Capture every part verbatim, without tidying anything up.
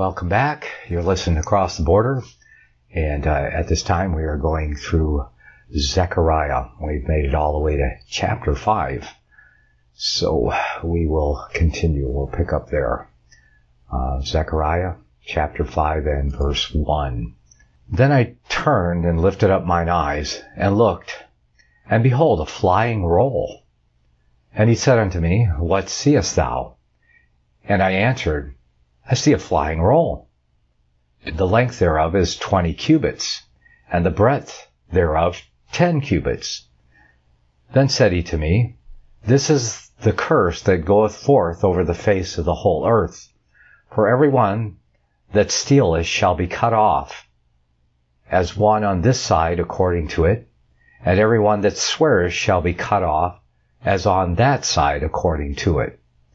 Welcome back. You're listening to Across the Border, and uh, at this time we are going through Zechariah. We've made it all the way to chapter five, so we will continue. We'll pick up there. Uh, Zechariah chapter five and verse one. Then I turned and lifted up mine eyes and looked, and behold, a flying roll. And he said unto me, What seest thou? And I answered, I see a flying roll. The length thereof is twenty cubits, and the breadth thereof ten cubits. Then said he to me, This is the curse that goeth forth over the face of the whole earth. For every one that stealeth shall be cut off, as one on this side according to it, and every one that sweareth shall be cut off, as on that side according to it.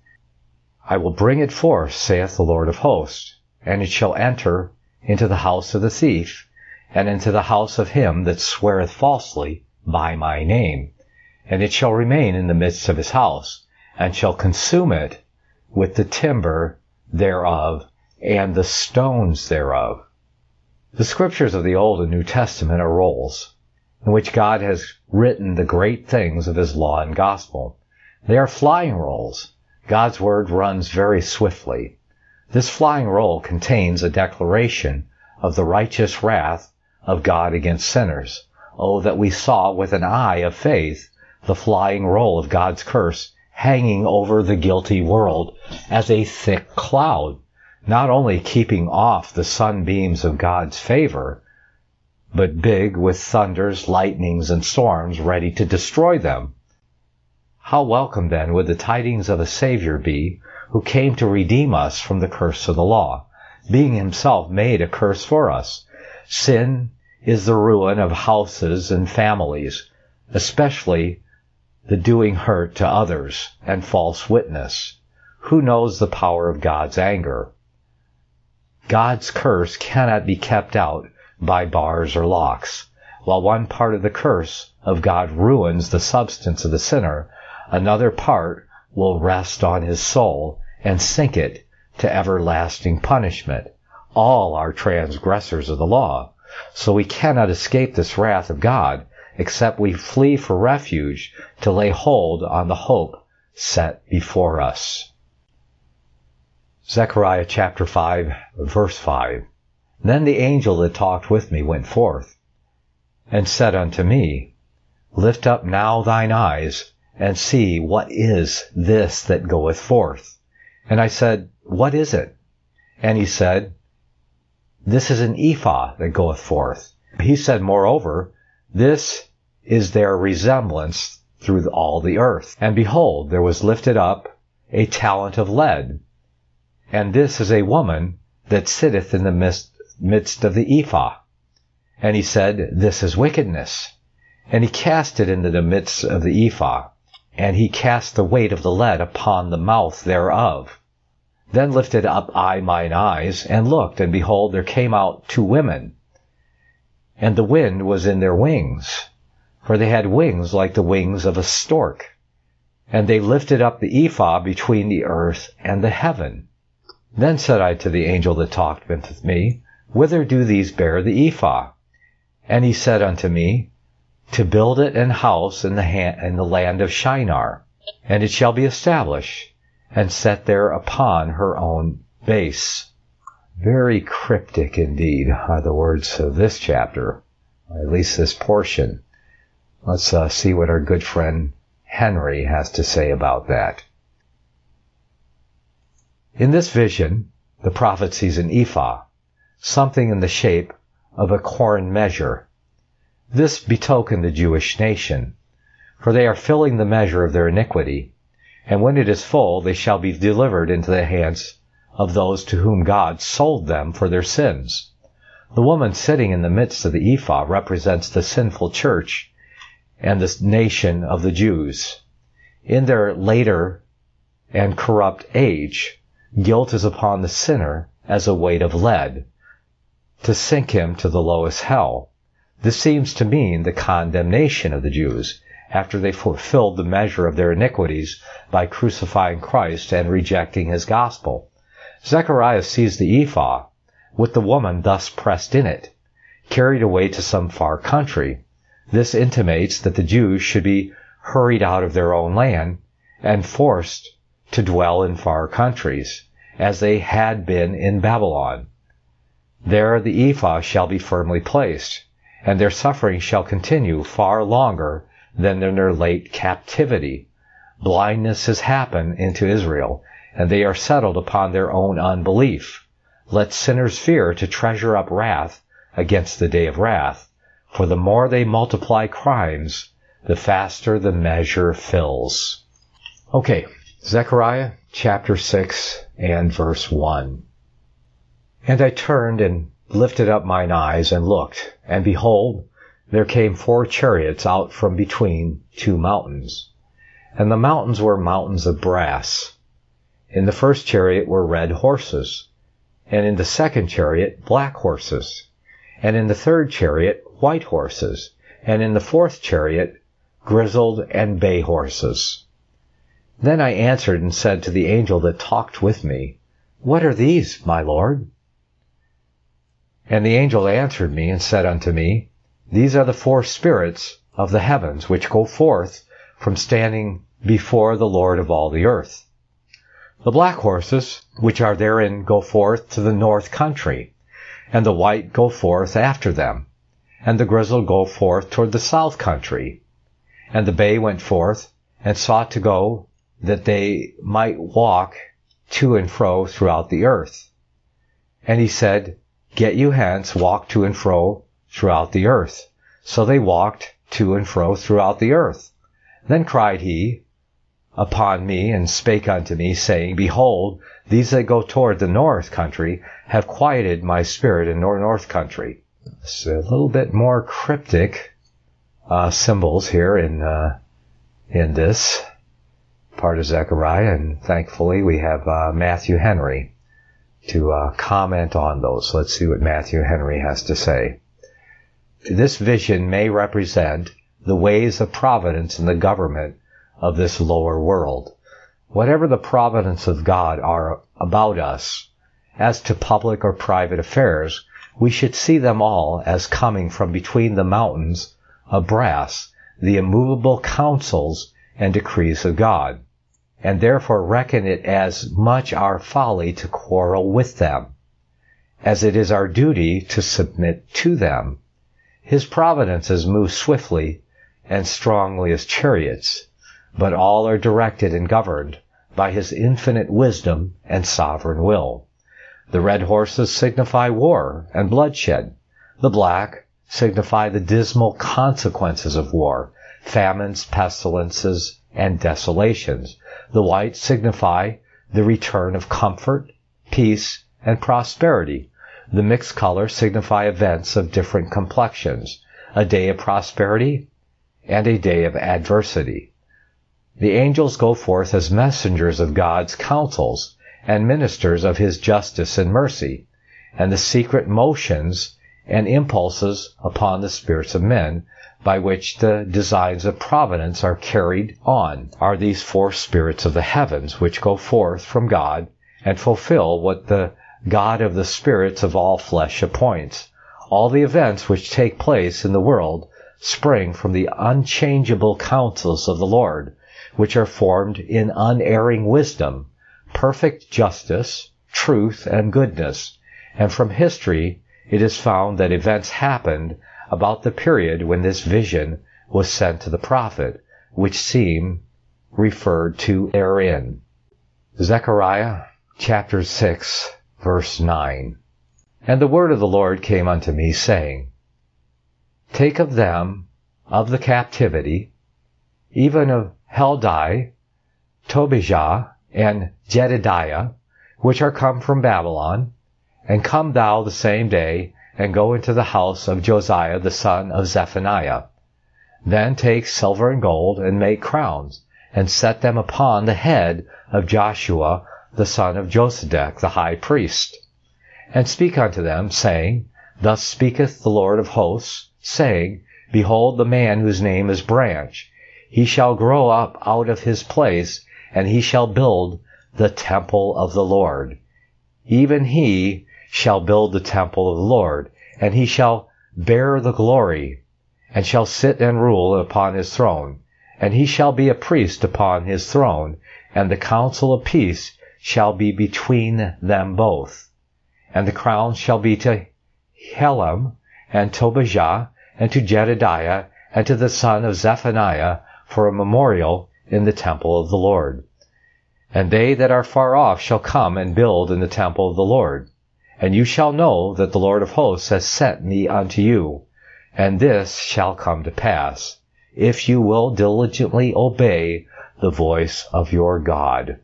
I will bring it forth, saith the Lord of hosts, and it shall enter into the house of the thief, and into the house of him that sweareth falsely by my name, and it shall remain in the midst of his house, and shall consume it with the timber thereof, and the stones thereof. The scriptures of the Old and New Testament are rolls, in which God has written the great things of his law and gospel. They are flying rolls. God's word runs very swiftly. This flying roll contains a declaration of the righteous wrath of God against sinners. Oh, that we saw with an eye of faith the flying roll of God's curse hanging over the guilty world as a thick cloud, not only keeping off the sunbeams of God's favor, but big with thunders, lightnings, and storms ready to destroy them. How welcome, then, would the tidings of a Savior be, who came to redeem us from the curse of the law, being himself made a curse for us. Sin is the ruin of houses and families, especially the doing hurt to others and false witness. Who knows the power of God's anger? God's curse cannot be kept out by bars or locks. While one part of the curse of God ruins the substance of the sinner, another part will rest on his soul and sink it to everlasting punishment. All are transgressors of the law, so we cannot escape this wrath of God, except we flee for refuge to lay hold on the hope set before us. Zechariah chapter five, verse five. Then the angel that talked with me went forth, and said unto me, Lift up now thine eyes, and see what is this that goeth forth. And I said, What is it? And he said, This is an ephah that goeth forth. He said, Moreover, this is their resemblance through all the earth. And behold, there was lifted up a talent of lead, and this is a woman that sitteth in the midst, midst of the ephah. And he said, This is wickedness. And he cast it into the midst of the ephah, and he cast the weight of the lead upon the mouth thereof. Then lifted up I mine eyes, and looked, and behold, there came out two women, and the wind was in their wings, for they had wings like the wings of a stork. And they lifted up the ephah between the earth and the heaven. Then said I to the angel that talked with me, Whither do these bear the ephah? And he said unto me, To build it an house in the, ha- in the land of Shinar, and it shall be established, and set there upon her own base. Very cryptic indeed are the words of this chapter, or at least this portion. Let's uh, see what our good friend Henry has to say about that. In this vision, the prophet sees an ephah, something in the shape of a corn measure. This betokened the Jewish nation, for they are filling the measure of their iniquity, and when it is full, they shall be delivered into the hands of those to whom God sold them for their sins. The woman sitting in the midst of the ephah represents the sinful church and the nation of the Jews. In their later and corrupt age, guilt is upon the sinner as a weight of lead, to sink him to the lowest hell. This seems to mean the condemnation of the Jews after they fulfilled the measure of their iniquities by crucifying Christ and rejecting his gospel. Zechariah sees the ephah, with the woman thus pressed in it, carried away to some far country. This intimates that the Jews should be hurried out of their own land and forced to dwell in far countries, as they had been in Babylon. There the ephah shall be firmly placed, and their suffering shall continue far longer than in their late captivity. Blindness has happened into Israel, and they are settled upon their own unbelief. Let sinners fear to treasure up wrath against the day of wrath, for the more they multiply crimes, the faster the measure fills. Okay, Zechariah chapter six and verse one. And I turned and lifted up mine eyes and looked, and behold, there came four chariots out from between two mountains. And the mountains were mountains of brass. In the first chariot were red horses, and in the second chariot black horses, and in the third chariot white horses, and in the fourth chariot grizzled and bay horses. Then I answered and said to the angel that talked with me, What are these, my Lord? And the angel answered me and said unto me, These are the four spirits of the heavens, which go forth from standing before the Lord of all the earth. The black horses, which are therein, go forth to the north country, and the white go forth after them, and the grizzled go forth toward the south country. And the bay went forth, and sought to go, that they might walk to and fro throughout the earth. And he said, Get you hence, walk to and fro throughout the earth. So they walked to and fro throughout the earth. Then cried he upon me, and spake unto me, saying, Behold, these that go toward the north country have quieted my spirit in the north country. It's a little bit more cryptic uh, symbols here in uh, in this part of Zechariah, and thankfully we have uh, Matthew Henry to uh, comment on those. Let's see what Matthew Henry has to say. This vision may represent the ways of providence in the government of this lower world. Whatever the providence of God are about us, as to public or private affairs, we should see them all as coming from between the mountains of brass, the immovable counsels and decrees of God, and therefore reckon it as much our folly to quarrel with them, as it is our duty to submit to them. His providences move swiftly and strongly as chariots, but all are directed and governed by his infinite wisdom and sovereign will. The red horses signify war and bloodshed. The black signify the dismal consequences of war, famines, pestilences, and desolations. The white signify the return of comfort, peace, and prosperity. The mixed colors signify events of different complexions, a day of prosperity and a day of adversity. The angels go forth as messengers of God's counsels and ministers of his justice and mercy, and the secret motions and impulses upon the spirits of men by which the designs of providence are carried on are these four spirits of the heavens, which go forth from God and fulfill what the God of the spirits of all flesh appoints. All the events which take place in the world spring from the unchangeable counsels of the Lord, which are formed in unerring wisdom, perfect justice, truth, and goodness. And from history it is found that events happened about the period when this vision was sent to the prophet, which seem referred to therein. Zechariah chapter six, verse nine. And the word of the Lord came unto me, saying, Take of them of the captivity, even of Heldai, Tobijah, and Jedidiah, which are come from Babylon, and come thou the same day, and go into the house of Josiah the son of Zephaniah. Then take silver and gold, and make crowns, and set them upon the head of Joshua the son of Josedech the high priest. And speak unto them, saying, Thus speaketh the Lord of hosts, saying, Behold the man whose name is Branch. He shall grow up out of his place, and he shall build the temple of the Lord, even he shall build the temple of the Lord, and he shall bear the glory, and shall sit and rule upon his throne. And he shall be a priest upon his throne, and the counsel of peace shall be between them both. And the crown shall be to Helem, and Tobijah, and to Jedediah, and to the son of Zephaniah, for a memorial in the temple of the Lord. And they that are far off shall come and build in the temple of the Lord. And you shall know that the Lord of hosts has sent me unto you. And this shall come to pass, if you will diligently obey the voice of your God.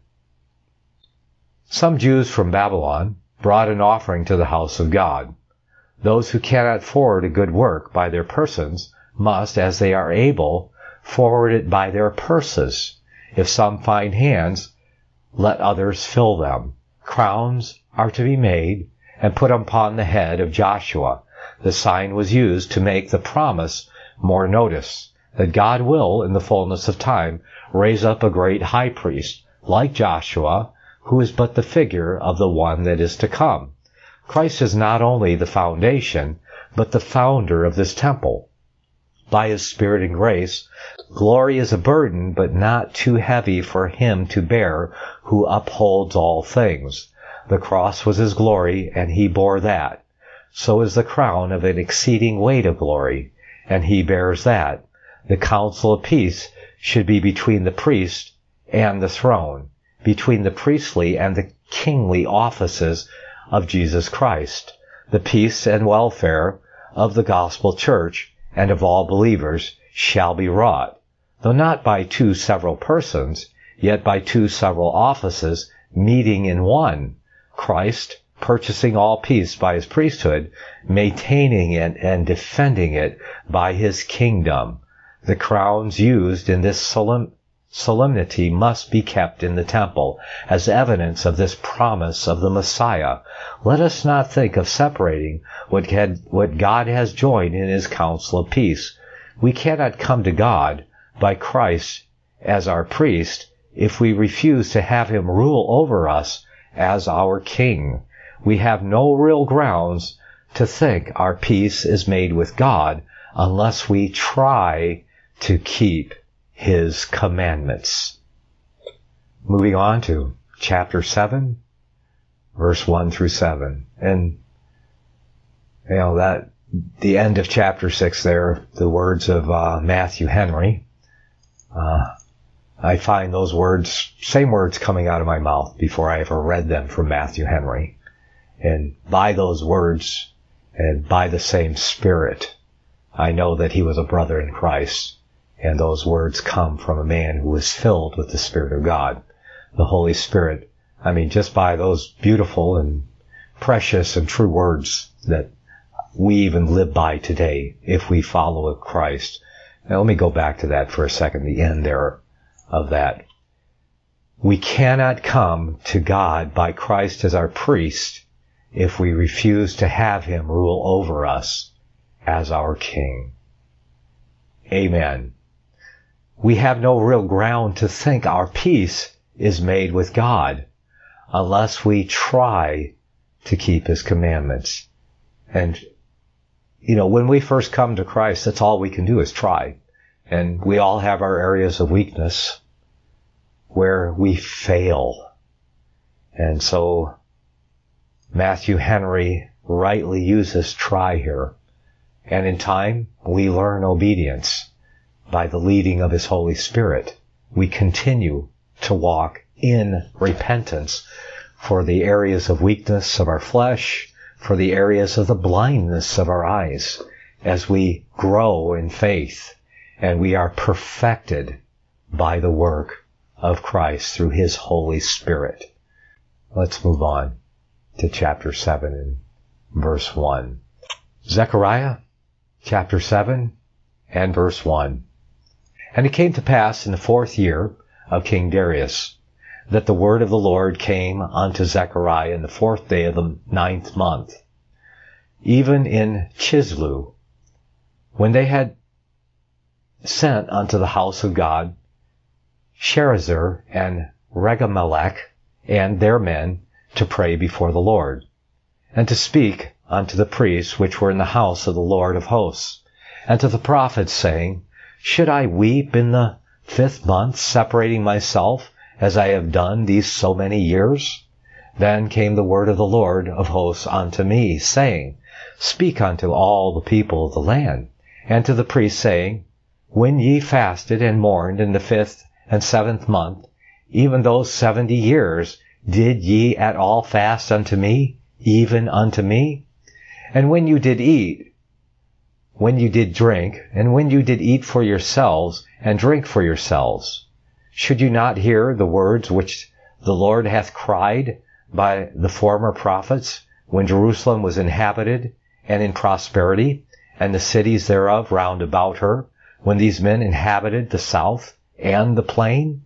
Some Jews from Babylon brought an offering to the house of God. Those who cannot forward a good work by their persons must, as they are able, forward it by their purses. If some find hands, let others fill them. Crowns are to be made and put upon the head of Joshua. The sign was used to make the promise more notice, that God will, in the fullness of time, raise up a great high priest, like Joshua, who is but the figure of the one that is to come. Christ is not only the foundation, but the founder of this temple. By his Spirit and grace, glory is a burden, but not too heavy for him to bear, who upholds all things. The cross was his glory, and he bore that. So is the crown of an exceeding weight of glory, and he bears that. The counsel of peace should be between the priest and the throne, between the priestly and the kingly offices of Jesus Christ. The peace and welfare of the gospel church and of all believers shall be wrought, though not by two several persons, yet by two several offices meeting in one, Christ purchasing all peace by his priesthood, maintaining it and defending it by his kingdom. The crowns used in this solemn solemnity must be kept in the temple as evidence of this promise of the Messiah. Let us not think of separating what, had, what God has joined in his counsel of peace. We cannot come to God by Christ as our priest if we refuse to have him rule over us as our king. We have no real grounds to think our peace is made with God unless we try to keep his commandments. Moving on to chapter seven, verse one through seven. And, you know, that, the end of chapter six there, the words of uh, Matthew Henry, uh, I find those words, same words coming out of my mouth before I ever read them from Matthew Henry. And by those words, and by the same Spirit, I know that he was a brother in Christ. And those words come from a man who was filled with the Spirit of God, the Holy Spirit. I mean, just by those beautiful and precious and true words that we even live by today if we follow Christ. Now, let me go back to that for a second, the end there of that. We cannot come to God by Christ as our priest if we refuse to have him rule over us as our king. Amen. We have no real ground to think our peace is made with God unless we try to keep his commandments. And, you know, when we first come to Christ, that's all we can do is try. And we all have our areas of weakness where we fail. And so Matthew Henry rightly uses try here. And in time, we learn obedience. By the leading of his Holy Spirit, we continue to walk in repentance for the areas of weakness of our flesh, for the areas of the blindness of our eyes, as we grow in faith and we are perfected by the work of Christ through his Holy Spirit. Let's move on to chapter seven and verse one. Zechariah, chapter seven and verse one. And it came to pass in the fourth year of King Darius, that the word of the Lord came unto Zechariah in the fourth day of the ninth month, even in Chislu, when they had sent unto the house of God Sherezer and Regamelech and their men to pray before the Lord, and to speak unto the priests which were in the house of the Lord of hosts, and to the prophets, saying, Should I weep in the fifth month, separating myself, as I have done these so many years? Then came the word of the Lord of hosts unto me, saying, Speak unto all the people of the land, and to the priests, saying, When ye fasted and mourned in the fifth and seventh month, even those seventy years, did ye at all fast unto me, even unto me? And when you did eat, when you did drink, and when you did eat for yourselves, and drink for yourselves, should you not hear the words which the Lord hath cried by the former prophets, when Jerusalem was inhabited and in prosperity, and the cities thereof round about her, when these men inhabited the south and the plain?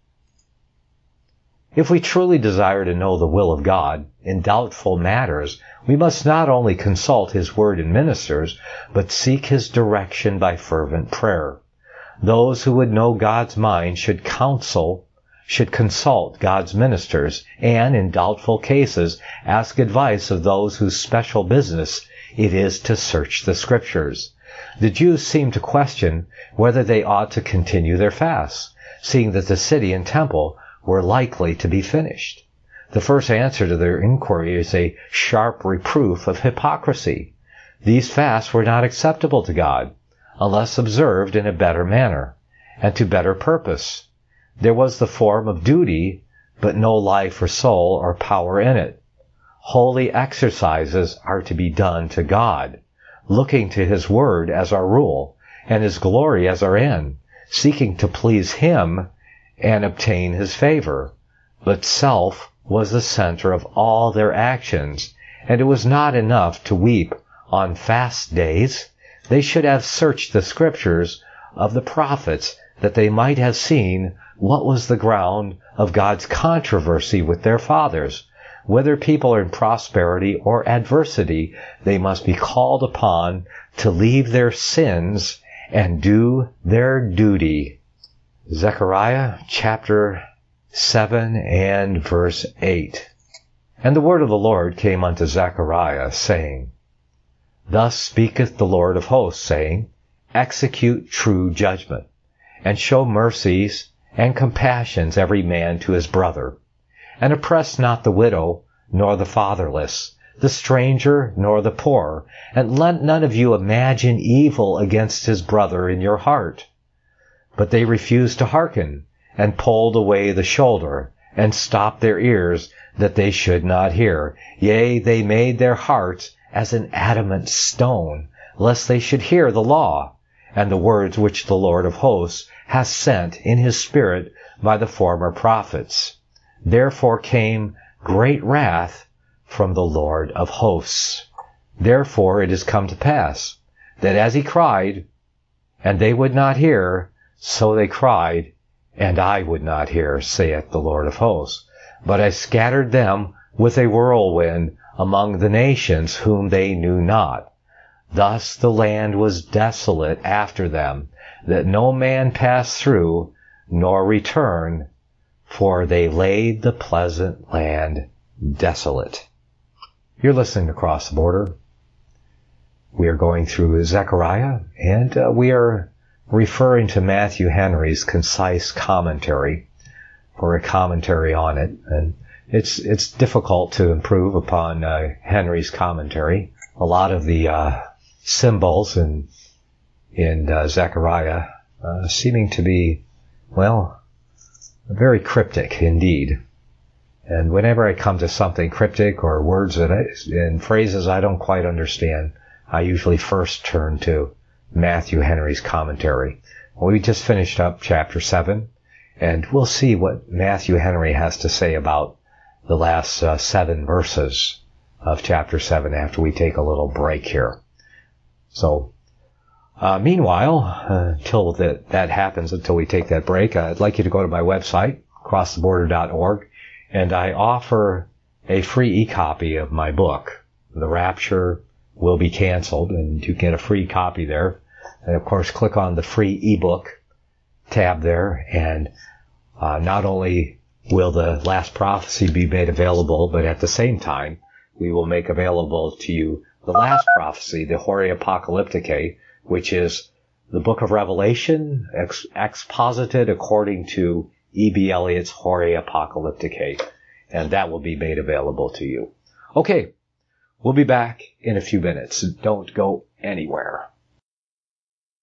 If we truly desire to know the will of God in doubtful matters, we must not only consult His word and ministers, but seek His direction by fervent prayer. Those who would know God's mind should counsel, should consult God's ministers, and in doubtful cases, ask advice of those whose special business it is to search the Scriptures. The Jews seem to question whether they ought to continue their fasts, seeing that the city and temple were likely to be finished. The first answer to their inquiry is a sharp reproof of hypocrisy. These fasts were not acceptable to God, unless observed in a better manner, and to better purpose. There was the form of duty, but no life or soul or power in it. Holy exercises are to be done to God, looking to His word as our rule, and His glory as our end, seeking to please Him and obtain His favor. But self was the center of all their actions, and it was not enough to weep on fast days. They should have searched the Scriptures of the prophets, that they might have seen what was the ground of God's controversy with their fathers. Whether people are in prosperity or adversity, they must be called upon to leave their sins and do their duty. Zechariah chapter seven and verse eight. And the word of the Lord came unto Zechariah, saying, Thus speaketh the Lord of hosts, saying, Execute true judgment, and show mercies and compassions every man to his brother, and oppress not the widow, nor the fatherless, the stranger, nor the poor, and let none of you imagine evil against his brother in your heart. But they refused to hearken, and pulled away the shoulder, and stopped their ears, that they should not hear. Yea, they made their hearts as an adamant stone, lest they should hear the law, and the words which the Lord of hosts hath sent in His Spirit by the former prophets. Therefore came great wrath from the Lord of hosts. Therefore it is come to pass, that as He cried, and they would not hear, so they cried, and I would not hear, saith the Lord of hosts. But I scattered them with a whirlwind among the nations whom they knew not. Thus the land was desolate after them, that no man passed through, nor returned, for they laid the pleasant land desolate. You're listening to Across the Border. We are going through Zechariah, and uh, we are referring to Matthew Henry's concise commentary, or a commentary on it. And it's it's difficult to improve upon uh, Henry's commentary. A lot of the uh, symbols in in uh, Zechariah uh, seeming to be, well, very cryptic indeed. And whenever I come to something cryptic or words that I, and phrases I don't quite understand, I usually first turn to Matthew Henry's commentary. Well, we just finished up chapter seven, and we'll see what Matthew Henry has to say about the last uh, seven verses of chapter seven after we take a little break here. So, uh, meanwhile, uh, until that, that happens, until we take that break, uh, I'd like you to go to my website, across the border dot org, and I offer a free e-copy of my book, The Rapture Will Be Canceled, and you get a free copy there. And of course, click on the free ebook tab there, and uh, not only will the last prophecy be made available, but at the same time, we will make available to you the last prophecy, the Horae Apocalypticae, which is the book of Revelation ex- exposited according to E B. Elliott's Horae Apocalypticae, and that will be made available to you. Okay, we'll be back in a few minutes. Don't go anywhere.